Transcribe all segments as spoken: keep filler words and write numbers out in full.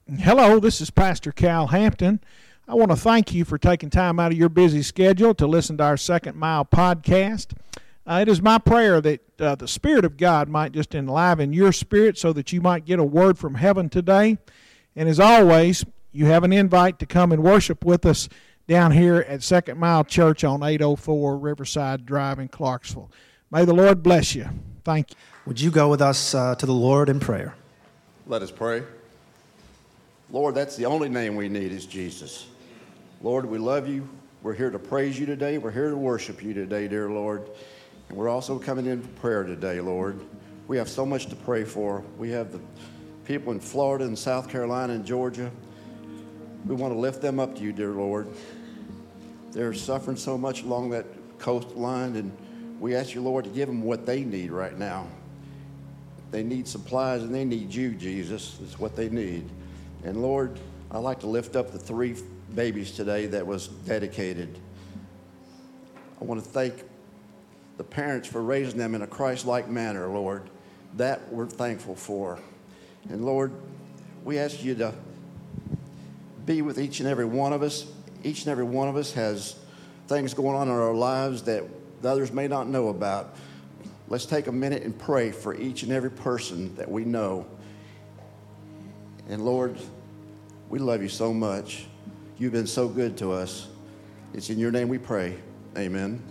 Hello, this is Pastor Cal Hampton. I want to thank you for taking time out of your busy schedule to listen to our Second Mile podcast. Uh, it is my prayer that uh, the Spirit of God might just enliven your spirit so that you might get a word from heaven today. And as always, you have an invite to come and worship with us down here at Second Mile Church on eight oh four Riverside Drive in Clarksville. May the Lord bless you. Thank you. Would you go with us uh, to the Lord in prayer? Let us pray. Lord, that's the only name we need is Jesus. Lord, we love you. We're here to praise you today. We're here to worship you today, dear Lord. And we're also coming in for prayer today, Lord. We have so much to pray for. We have the people in Florida and South Carolina and Georgia. We want to lift them up to you, dear Lord. They're suffering so much along that coastline, and we ask you, Lord, to give them what they need right now. They need supplies, and they need you, Jesus. That's what they need. And Lord, I'd like to lift up the three babies today that was dedicated. I want to thank the parents for raising them in a Christ-like manner, Lord. That we're thankful for. And Lord, we ask you to be with each and every one of us. Each and every one of us has things going on in our lives that the others may not know about. Let's take a minute and pray for each and every person that we know. And Lord, we love you so much. You've been so good to us. It's in your name we pray. Amen.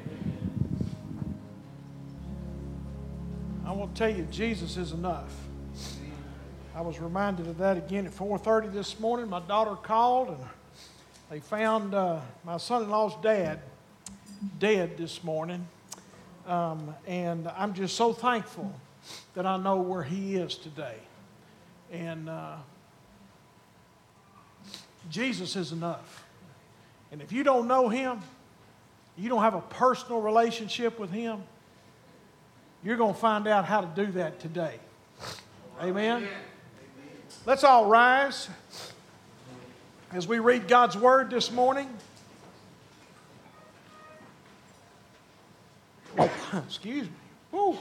I want to tell you, Jesus is enough. I was reminded of that again at four thirty this morning. My daughter called, and they found uh, my son-in-law's dad dead this morning. Um, and I'm just so thankful that I know where he is today. And uh, Jesus is enough. And if you don't know him, you don't have a personal relationship with him, you're going to find out how to do that today. Amen? Amen. Let's all rise as we read God's Word this morning. Oh, excuse me. Woo.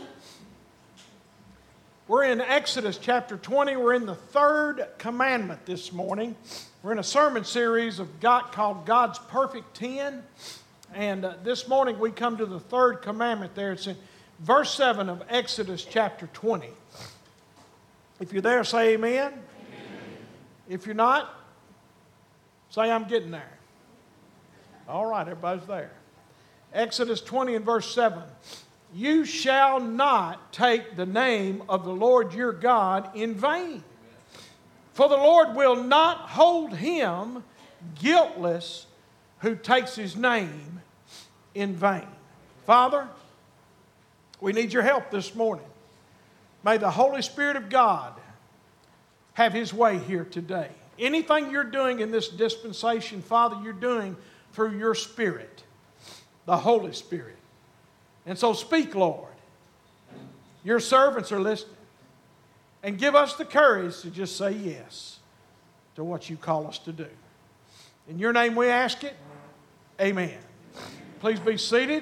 We're in Exodus chapter twenty. We're in the third commandment this morning. We're in a sermon series of God called God's Perfect Ten. And uh, this morning we come to the third commandment there. It's in verse seven of Exodus chapter twenty. If you're there, say amen. Amen. If you're not, say I'm getting there. All right, everybody's there. Exodus twenty and verse seven. You shall not take the name of the Lord your God in vain. For the Lord will not hold him guiltless who takes his name in vain. Father, we need your help this morning. May the Holy Spirit of God have his way here today. Anything you're doing in this dispensation, Father, you're doing through your Spirit, the Holy Spirit. And so speak, Lord. Your servants are listening. And give us the courage to just say yes to what you call us to do. In your name we ask it. Amen. Please be seated.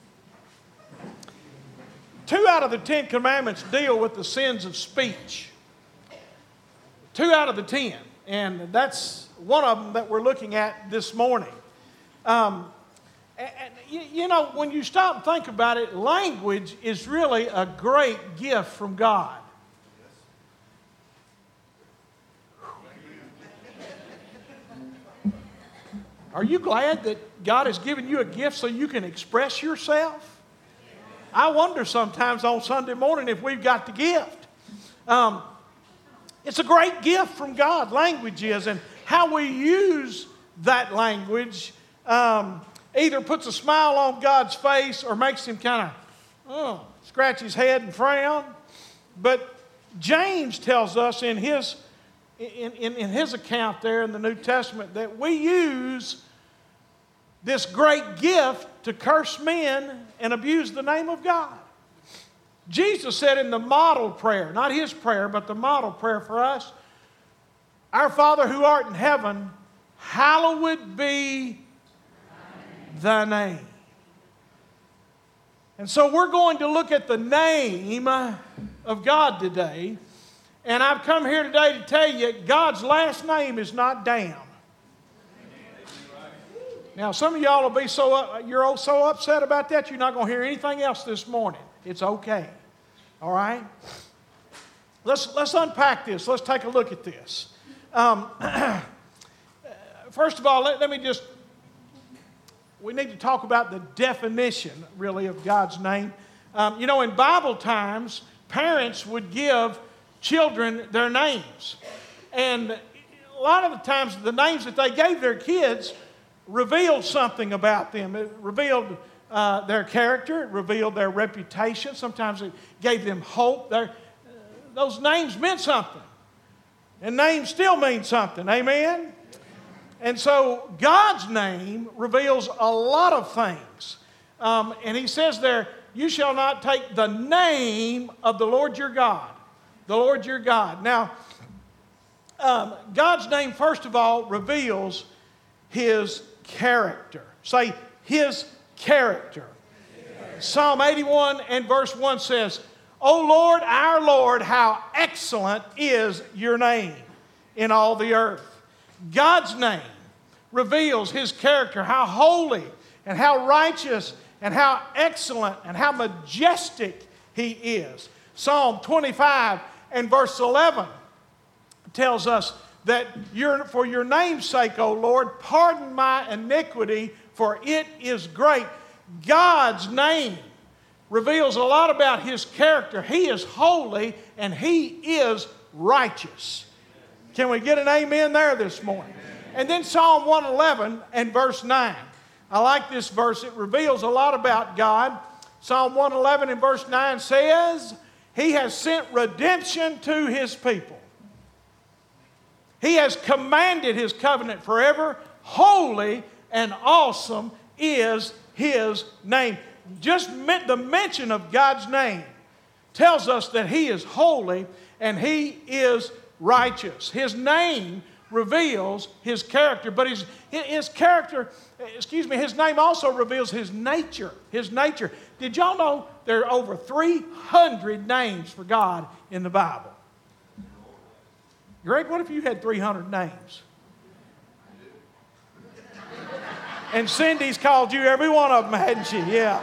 Two out of the Ten Commandments deal with the sins of speech. Two out of the ten. And that's one of them that we're looking at this morning. Um, And, you know, when you stop and think about it, language is really a great gift from God. Are you glad that God has given you a gift so you can express yourself? I wonder sometimes on Sunday morning if we've got the gift. Um, it's a great gift from God, language is, and how we use that language um, either puts a smile on God's face or makes him kind of oh, scratch his head and frown. But James tells us in his, in, in, in his account there in the New Testament that we use this great gift to curse men and abuse the name of God. Jesus said in the model prayer, not his prayer, but the model prayer for us, Our Father who art in heaven, hallowed be thy name. And so we're going to look at the name of God today. And I've come here today to tell you God's last name is not damn. Now, some of y'all will be so, uh, you're so upset about that, you're not going to hear anything else this morning. It's okay. All right? Let's, let's unpack this. Let's take a look at this. Um, first of all, let, let me just, we need to talk about the definition, really, of God's name. Um, you know, in Bible times, parents would give children their names. And a lot of the times, the names that they gave their kids revealed something about them. It revealed uh, their character. It revealed their reputation. Sometimes it gave them hope. Their, uh, those names meant something. And names still mean something. Amen? And so God's name reveals a lot of things. Um, and he says there, you shall not take the name of the Lord your God. The Lord your God. Now, um, God's name, first of all, reveals His character. Say, His character. Yeah. Psalm eighty-one and verse one says, O Lord, our Lord, how excellent is your name in all the earth. God's name reveals His character, how holy and how righteous and how excellent and how majestic He is. Psalm twenty-five and verse eleven tells us that you're, for your name's sake, O Lord, pardon my iniquity, for it is great. God's name reveals a lot about His character. He is holy and He is righteous. Can we get an amen there this morning? And then Psalm one eleven and verse nine. I like this verse. It reveals a lot about God. Psalm one eleven and verse nine says, He has sent redemption to His people. He has commanded His covenant forever. Holy and awesome is His name. Just the mention of God's name tells us that He is holy and He is righteous. His name reveals His character, but His, his character, excuse me, His name also reveals His nature. His nature. Did y'all know there are over three hundred names for God in the Bible? Greg, what if you had three hundred names? And Cindy's called you every one of them, hadn't she? Yeah.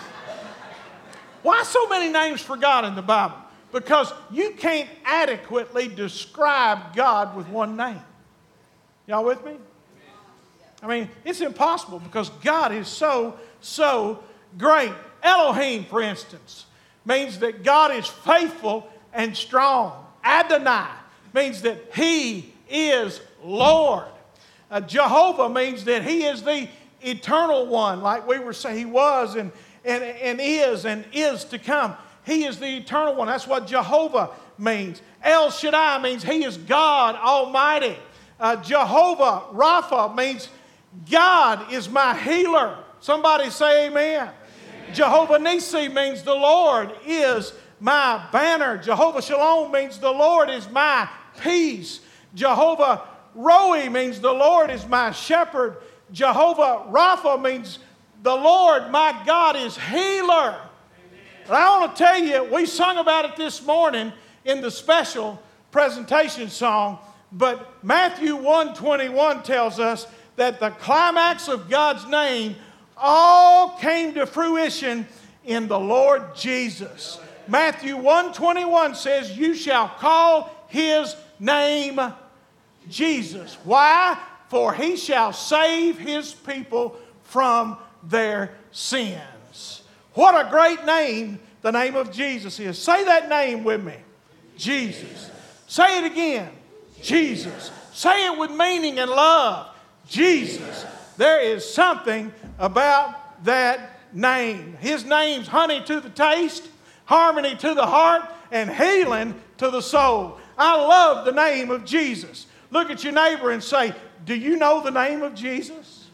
Why so many names for God in the Bible? Because you can't adequately describe God with one name. Y'all with me? I mean, it's impossible because God is so, so great. Elohim, for instance, means that God is faithful and strong. Adonai means that He is Lord. Uh, Jehovah means that He is the eternal one, like we were saying He was and, and, and is and is to come. He is the eternal one. That's what Jehovah means. El Shaddai means He is God Almighty. Uh, Jehovah Rapha means God is my healer. Somebody say amen. Amen. Jehovah Nissi means the Lord is my banner. Jehovah Shalom means the Lord is my peace. Jehovah Roi means the Lord is my shepherd. Jehovah Rapha means the Lord, my God, is healer. And I want to tell you, we sung about it this morning in the special presentation song, but Matthew one twenty-one tells us that the climax of God's name all came to fruition in the Lord Jesus. Matthew one twenty-one says, you shall call His name Jesus. Why? For He shall save His people from their sins. What a great name the name of Jesus is. Say that name with me. Jesus. Say it again. Jesus. Say it with meaning and love. Jesus. There is something about that name. His name's honey to the taste, harmony to the heart, and healing to the soul. I love the name of Jesus. Look at your neighbor and say, do you know the name of Jesus?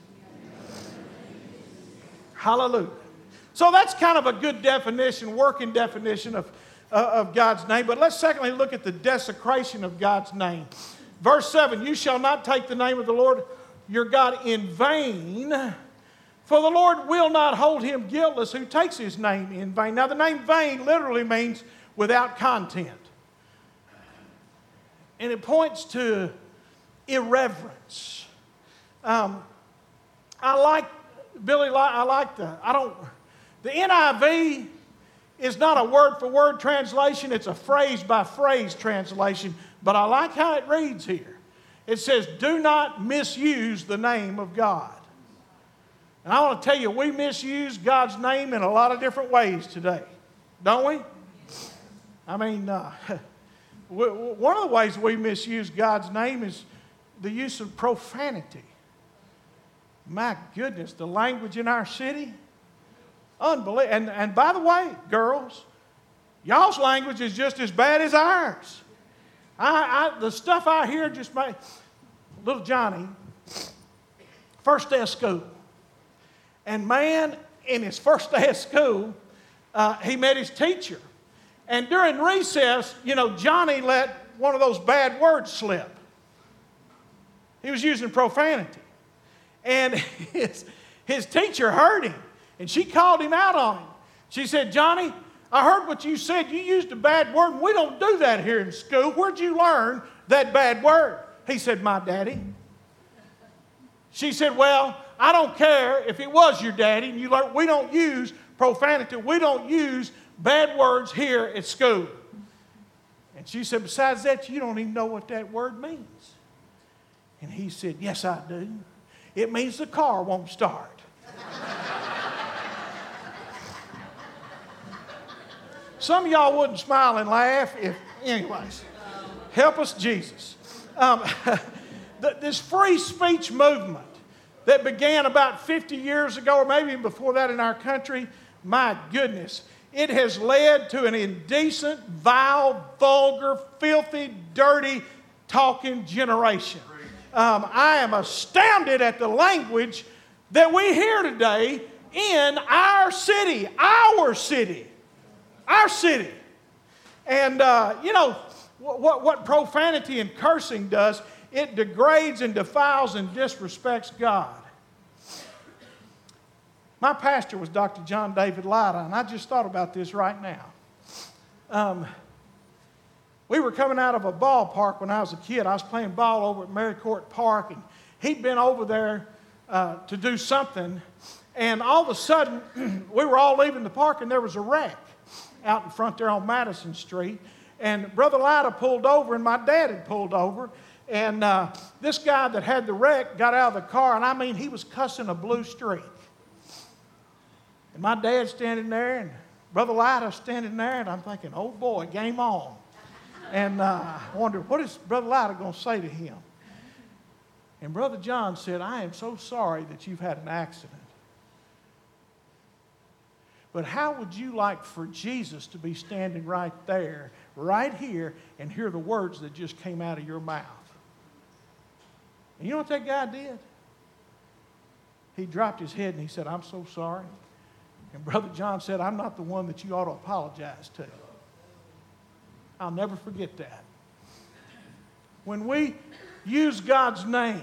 Hallelujah. So that's kind of a good definition, working definition of, uh, of God's name. But let's secondly look at the desecration of God's name. Verse seven, you shall not take the name of the Lord your God in vain, for the Lord will not hold him guiltless who takes His name in vain. Now the name vain literally means without content. and it points to irreverence. Um, I like, Billy, I like the, I don't, the N I V is not a word-for-word translation, it's a phrase-by-phrase translation, but I like how it reads here. It says, do not misuse the name of God. And I want to tell you, we misuse God's name in a lot of different ways today, don't we? I mean, uh, one of the ways we misuse God's name is the use of profanity. My goodness, the language in our city, unbelievable. And, and by the way, girls, y'all's language is just as bad as ours. I, I, the stuff I hear just makes, little Johnny, first day of school. And man, in his first day of school, uh, he met his teacher. And during recess, you know, Johnny let one of those bad words slip. He was using profanity. And his, his teacher heard him, and she called him out on him. She said, Johnny, I heard what you said. You used a bad word, and we don't do that here in school. Where'd you learn that bad word? He said, my daddy. She said, well, I don't care if it was your daddy, and you learn, we don't use profanity. We don't use bad words here at school. And she said, besides that, you don't even know what that word means. And he said, yes, I do. It means the car won't start. Some of y'all wouldn't smile and laugh if, anyways, help us, Jesus. Um, this free speech movement that began about fifty years ago, or maybe even before that in our country, my goodness, it has led to an indecent, vile, vulgar, filthy, dirty, talking generation. Um, I am astounded at the language that we hear today in our city, our city, our city. And, uh, you know, what, what profanity and cursing does, it degrades and defiles and disrespects God. My pastor was Doctor John David Lyda, and I just thought about this right now. Um, we were coming out of a ballpark when I was a kid. I was playing ball over at Marycourt Park, and he'd been over there uh, to do something, and all of a sudden, we were all leaving the park, and there was a wreck out in front there on Madison Street, and Brother Lyda pulled over, and my dad had pulled over, and uh, this guy that had the wreck got out of the car, and I mean, he was cussing a blue streak. And my dad's standing there, and Brother Lyda's standing there, and I'm thinking, oh boy, game on. And uh, I wondered, what is Brother Lyda going to say to him? And Brother John said, I am so sorry that you've had an accident. But how would you like for Jesus to be standing right there, right here, and hear the words that just came out of your mouth? And you know what that guy did? He dropped his head and he said, I'm so sorry. And Brother John said, I'm not the one that you ought to apologize to. I'll never forget that. When we use God's name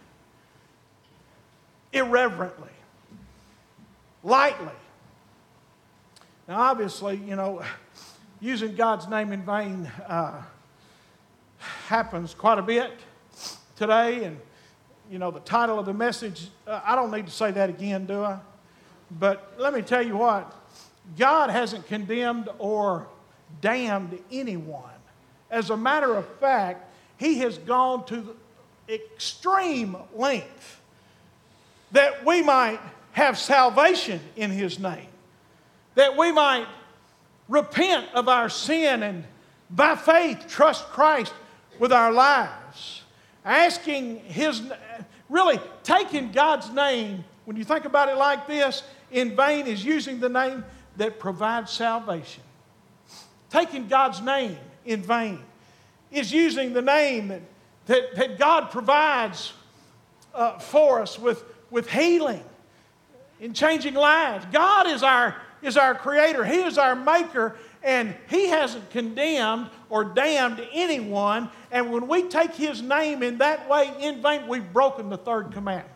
irreverently, lightly, now obviously, you know, using God's name in vain uh, happens quite a bit today. And, you know, the title of the message, uh, I don't need to say that again, do I? But let me tell you what, God hasn't condemned or damned anyone. As a matter of fact, He has gone to the extreme length that we might have salvation in His name, that we might repent of our sin and by faith trust Christ with our lives, asking His, really taking God's name, when you think about it like this, in vain is using the name that provides salvation. Taking God's name in vain is using the name that, that, that God provides uh, for us with, with healing, in changing lives. God is our, is our creator. He is our maker, and He hasn't condemned or damned anyone. And when we take His name in that way in vain, we've broken the third commandment.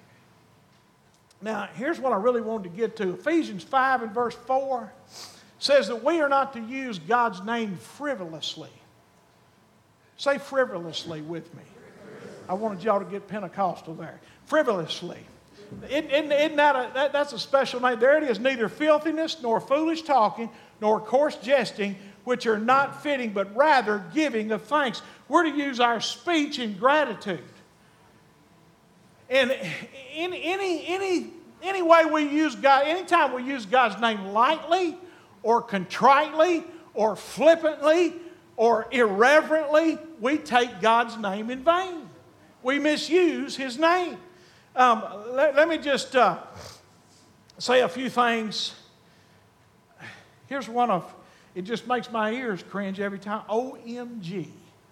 Now, here's what I really wanted to get to. Ephesians five and verse four says that we are not to use God's name frivolously. Say frivolously with me. I wanted y'all to get Pentecostal there. Frivolously. Isn't, isn't that, a, that that's a special name? There it is. Neither filthiness, nor foolish talking, nor coarse jesting, which are not fitting, but rather giving of thanks. We're to use our speech in gratitude. And in any, any, any way we use God, anytime we use God's name lightly or contritely or flippantly or irreverently, we take God's name in vain. We misuse His name. Um, let, let me just uh, say a few things. Here's one of, it just makes my ears cringe every time. O M G.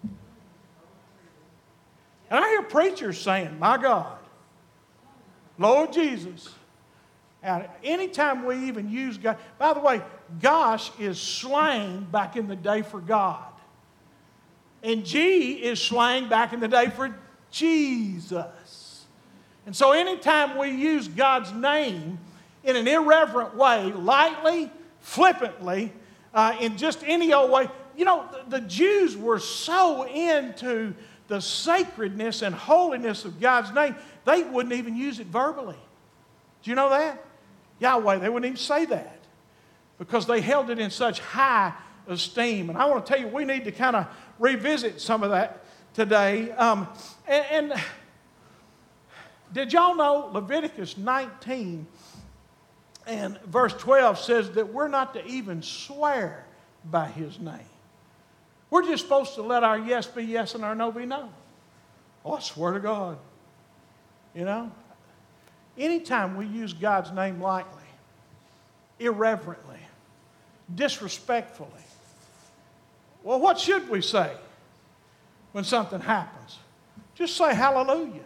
And I hear preachers saying, my God, Lord Jesus. And anytime we even use God, by the way, gosh is slang back in the day for God. And G is slang back in the day for Jesus. And so anytime we use God's name in an irreverent way, lightly, flippantly, uh, in just any old way, you know, the, the Jews were so into the sacredness and holiness of God's name, they wouldn't even use it verbally. Do you know that? Yahweh, they wouldn't even say that because they held it in such high esteem. And I want to tell you, we need to kind of revisit some of that today. Um, and, and did y'all know Leviticus nineteen and verse twelve says that we're not to even swear by His name. We're just supposed to let our yes be yes and our no be no. Oh, I swear to God. You know? Anytime we use God's name lightly, irreverently, disrespectfully, well, what should we say when something happens? Just say hallelujah.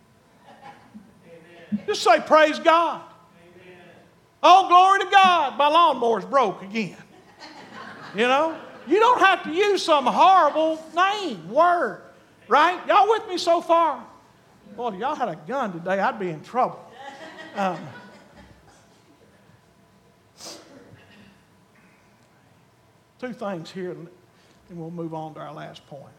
Amen. Just say praise God. Amen. Oh, glory to God. My lawnmower's broke again. You know? You don't have to use some horrible name, word. Right? Y'all with me so far? Boy, if y'all had a gun today, I'd be in trouble. Um, two things here, and we'll move on to our last point.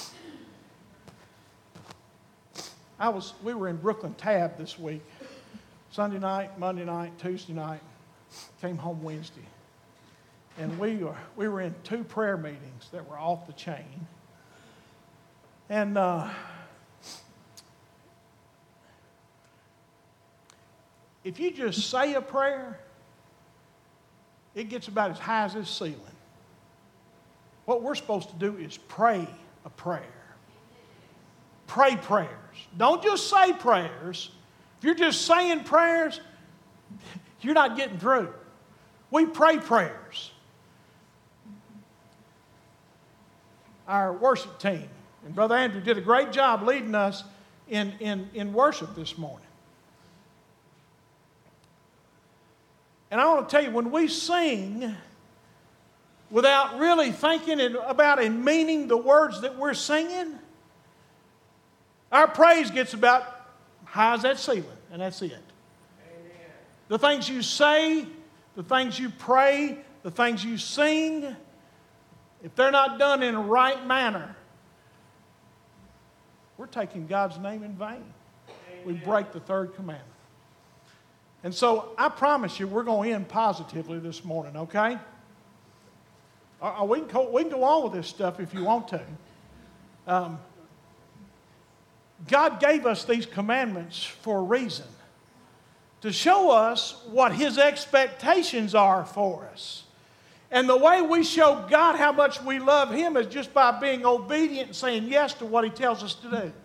I was, we were in Brooklyn Tab this week, Sunday night, Monday night, Tuesday night. Came home Wednesday, and we were we were in two prayer meetings that were off the chain, and. Uh, If you just say a prayer, it gets about as high as this ceiling. What we're supposed to do is pray a prayer. Pray prayers. Don't just say prayers. If you're just saying prayers, you're not getting through. We pray prayers. Our worship team, and Brother Andrew did a great job leading us in, in, in worship this morning. And I want to tell you, when we sing without really thinking about and meaning the words that we're singing, our praise gets about high as that ceiling, and that's it. Amen. The things you say, the things you pray, the things you sing, if they're not done in a right manner, we're taking God's name in vain. Amen. We break the third commandment. And so I promise you we're going to end positively this morning, okay? Uh, we, can go, we can go on with this stuff if you want to. Um, God gave us these commandments for a reason, to show us what His expectations are for us. And the way we show God how much we love Him is just by being obedient and saying yes to what He tells us to do.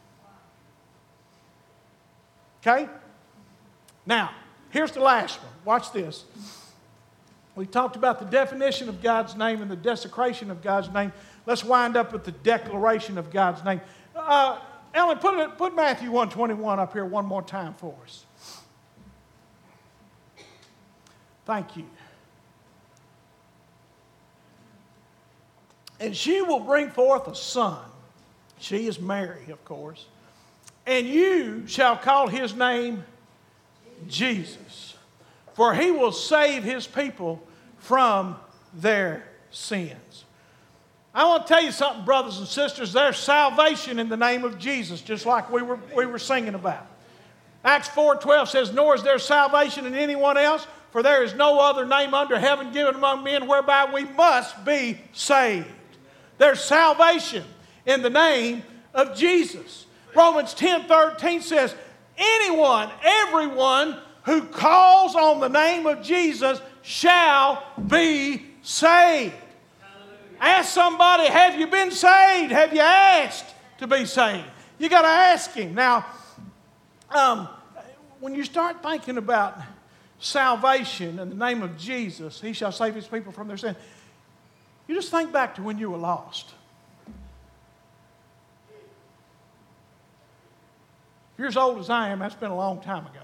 Okay? Now, here's the last one. Watch this. We talked about the definition of God's name and the desecration of God's name. Let's wind up with the declaration of God's name. Uh, Ellen, put, it, put Matthew one twenty-one up here one more time for us. Thank you. And she will bring forth a son. She is Mary, of course. And you shall call his name Jesus, for he will save his people from their sins. I want to tell you something, brothers and sisters. There's salvation in the name of Jesus, just like we were, we were singing about. Acts four twelve says, "Nor is there salvation in anyone else, for there is no other name under heaven given among men whereby we must be saved." There's salvation in the name of Jesus. Romans ten thirteen says, "Anyone, everyone who calls on the name of Jesus shall be saved." Ask somebody, have you been saved? Have you asked to be saved? You got to ask Him. Now, um, when you start thinking about salvation in the name of Jesus, He shall save His people from their sin, you just think back to when you were lost. If you're as old as I am, that's been a long time ago.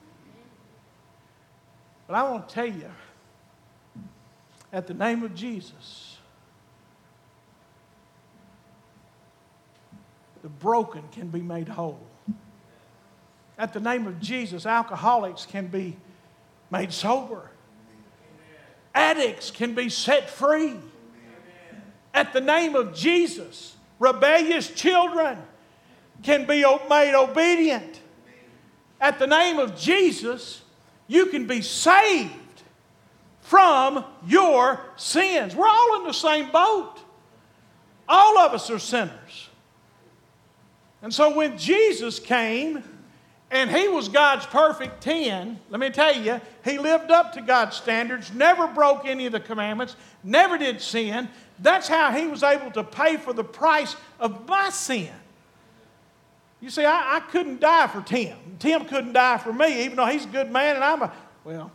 But I want to tell you, at the name of Jesus, the broken can be made whole. At the name of Jesus, alcoholics can be made sober. Addicts can be set free. At the name of Jesus, rebellious children can be made obedient. At the name of Jesus, you can be saved from your sins. We're all in the same boat. All of us are sinners. And so when Jesus came and He was God's perfect ten, let me tell you, He lived up to God's standards, never broke any of the commandments, never did sin. That's how He was able to pay for the price of my sin. You see, I, I couldn't die for Tim. Tim couldn't die for me, even though he's a good man and I'm a, well,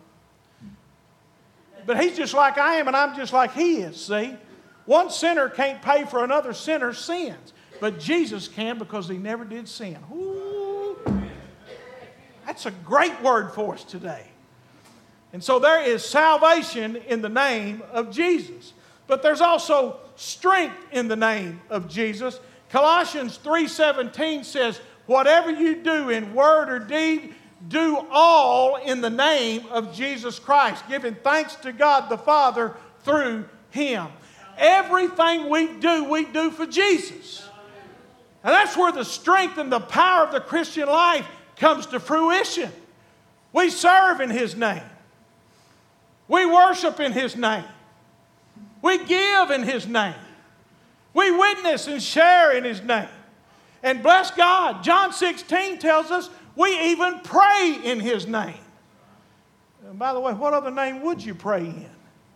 but he's just like I am and I'm just like he is, see? One sinner can't pay for another sinner's sins. But Jesus can because He never did sin. Ooh, that's a great word for us today. And so there is salvation in the name of Jesus. But there's also strength in the name of Jesus. Colossians three seventeen says, "Whatever you do in word or deed, do all in the name of Jesus Christ, giving thanks to God the Father through Him." Everything we do, we do for Jesus. And that's where the strength and the power of the Christian life comes to fruition. We serve in His name. We worship in His name. We give in His name. We witness and share in His name. And bless God, John sixteen tells us we even pray in His name. And by the way, what other name would you pray in?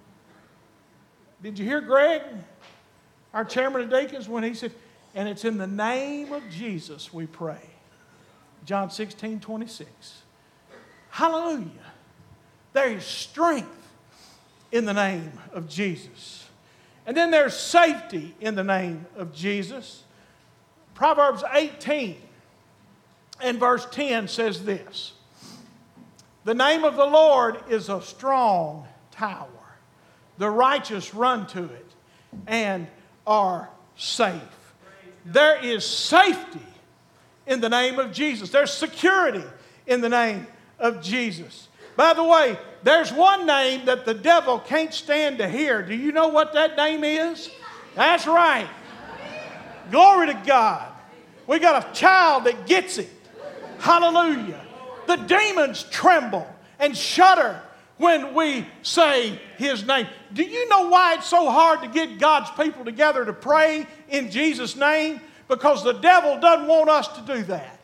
Did you hear Greg, our chairman of deacons, when he said, "And it's in the name of Jesus we pray." John sixteen twenty-six. Hallelujah. There is strength in the name of Jesus. And then there's safety in the name of Jesus. Proverbs eighteen and verse ten says this: "The name of the Lord is a strong tower. The righteous run to it and are safe." There is safety in the name of Jesus. There's security in the name of Jesus. By the way, there's one name that the devil can't stand to hear. Do you know what that name is? That's right. Glory to God. We got a child that gets it. Hallelujah. The demons tremble and shudder when we say His name. Do you know why it's so hard to get God's people together to pray in Jesus' name? Because the devil doesn't want us to do that.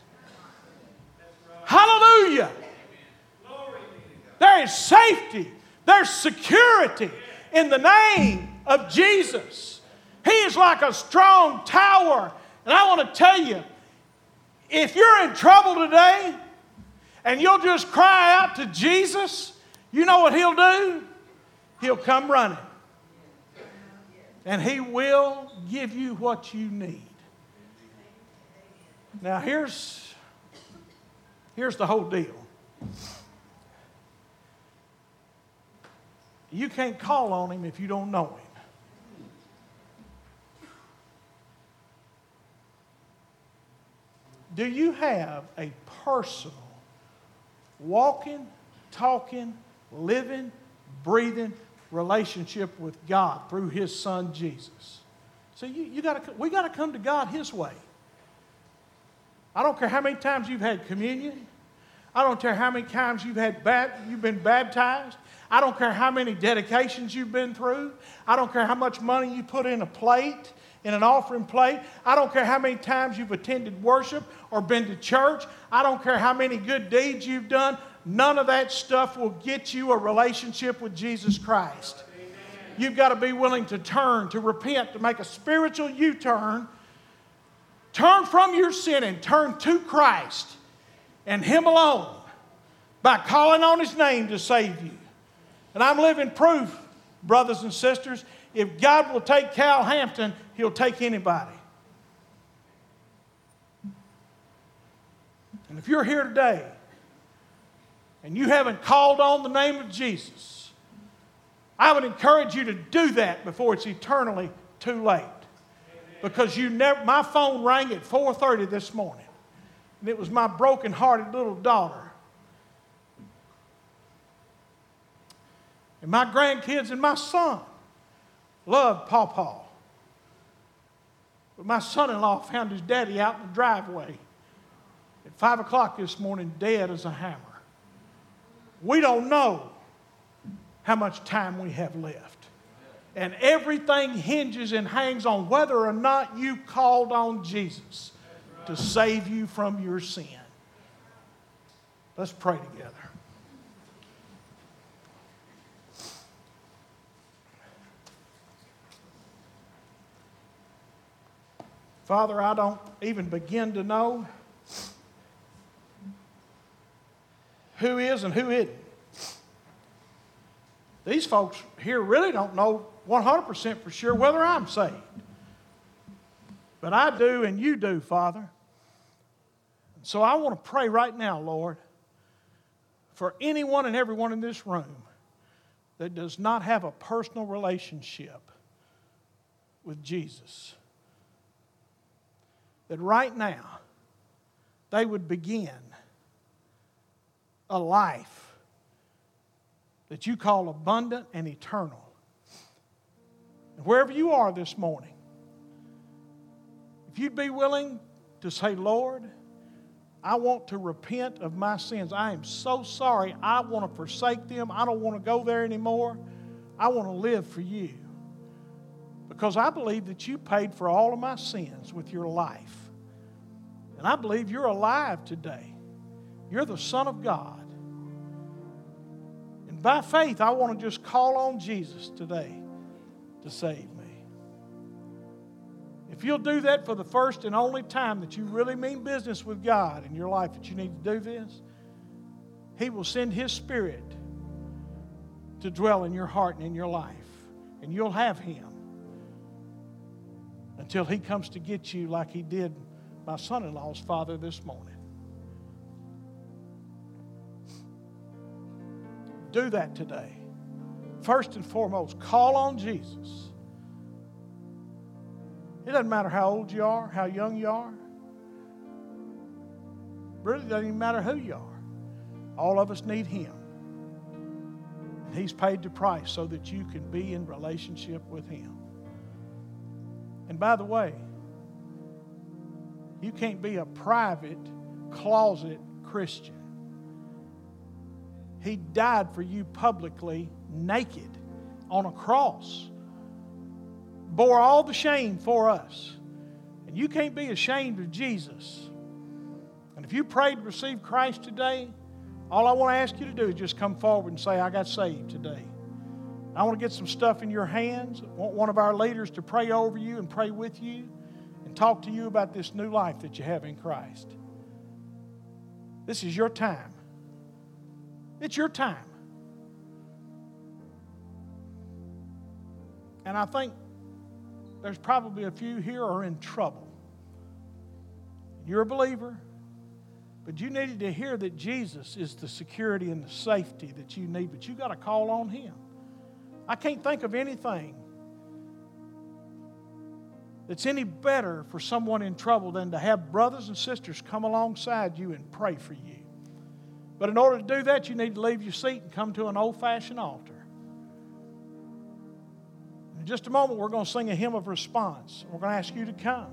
Hallelujah. There is safety. There's security in the name of Jesus. He is like a strong tower. And I want to tell you, if you're in trouble today and you'll just cry out to Jesus, you know what He'll do? He'll come running. And He will give you what you need. Now here's, here's the whole deal. You can't call on Him if you don't know Him. Do you have a personal, walking, talking, living, breathing relationship with God through His Son Jesus? So you, you gotta, we got to come to God His way. I don't care how many times you've had communion. I don't care how many times you've, had bat, you've been baptized. I don't care how many dedications you've been through. I don't care how much money you put in a plate, in an offering plate. I don't care how many times you've attended worship or been to church. I don't care how many good deeds you've done. None of that stuff will get you a relationship with Jesus Christ. You've got to be willing to turn, to repent, to make a spiritual U-turn. Turn from your sin and turn to Christ and Him alone by calling on His name to save you. And I'm living proof, brothers and sisters, if God will take Cal Hampton, He'll take anybody. And if you're here today and you haven't called on the name of Jesus, I would encourage you to do that before it's eternally too late. Because you never, my phone rang at four thirty this morning, and it was my broken-hearted little daughter. And my grandkids and my son loved Pawpaw. But my son-in-law found his daddy out in the driveway at five o'clock this morning, dead as a hammer. We don't know how much time we have left. And everything hinges and hangs on whether or not you called on Jesus to save you from your sin. Let's pray together. Father, I don't even begin to know who is and who isn't. These folks here really don't know one hundred percent for sure whether I'm saved. But I do and you do, Father. So I want to pray right now, Lord, for anyone and everyone in this room that does not have a personal relationship with Jesus. That right now they would begin a life that you call abundant and eternal. And wherever you are this morning, if you'd be willing to say, Lord, I want to repent of my sins. I am so sorry. I want to forsake them. I don't want to go there anymore. I want to live for you. Because I believe that you paid for all of my sins with your life. And I believe you're alive today. You're the Son of God. And by faith, I want to just call on Jesus today to save me. If you'll do that for the first and only time that you really mean business with God in your life, that you need to do this, He will send His Spirit to dwell in your heart and in your life. And you'll have Him until He comes to get you like He did my son-in-law's father this morning. Do that today. First and foremost, call on Jesus. It doesn't matter how old you are, how young you are. It really doesn't even matter who you are. All of us need Him. And He's paid the price so that you can be in relationship with Him. And by the way, you can't be a private, closet Christian. He died for you publicly, naked, on a cross. Bore all the shame for us. And you can't be ashamed of Jesus. And if you prayed to receive Christ today, all I want to ask you to do is just come forward and say, I got saved today. I want to get some stuff in your hands. I want one of our leaders to pray over you and pray with you and talk to you about this new life that you have in Christ. This is your time. It's your time. And I think there's probably a few here who are in trouble. You're a believer, but you needed to hear that Jesus is the security and the safety that you need, but you got to call on Him. I can't think of anything that's any better for someone in trouble than to have brothers and sisters come alongside you and pray for you. But in order to do that, you need to leave your seat and come to an old-fashioned altar. In just a moment, we're going to sing a hymn of response. We're going to ask you to come.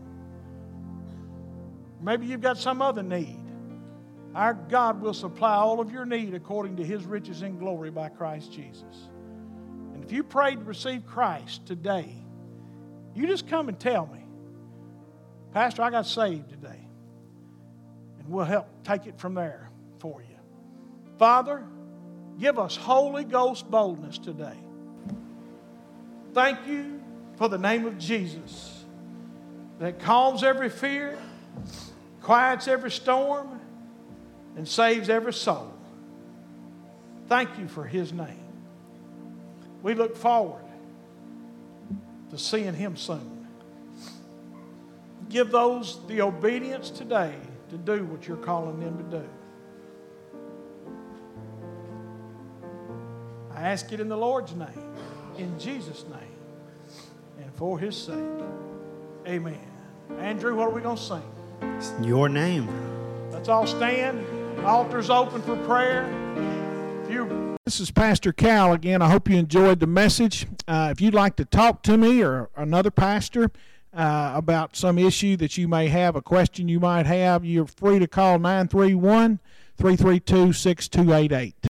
Maybe you've got some other need. Our God will supply all of your need according to His riches in glory by Christ Jesus. And if you prayed to receive Christ today, you just come and tell me, Pastor, I got saved today. And we'll help take it from there for you. Father, give us Holy Ghost boldness today. Thank you for the name of Jesus that calms every fear, quiets every storm, and saves every soul. Thank you for His name. We look forward to seeing Him soon. Give those the obedience today to do what you're calling them to do. I ask it in the Lord's name, in Jesus' name, and for His sake. Amen. Andrew, what are we going to sing? It's in your name. Let's all stand. Altar's open for prayer. If you, this is Pastor Cal again. I hope you enjoyed the message. Uh, if you'd like to talk to me or another pastor uh, about some issue that you may have, a question you might have, you're free to call nine three one, three three two, six two eight eight.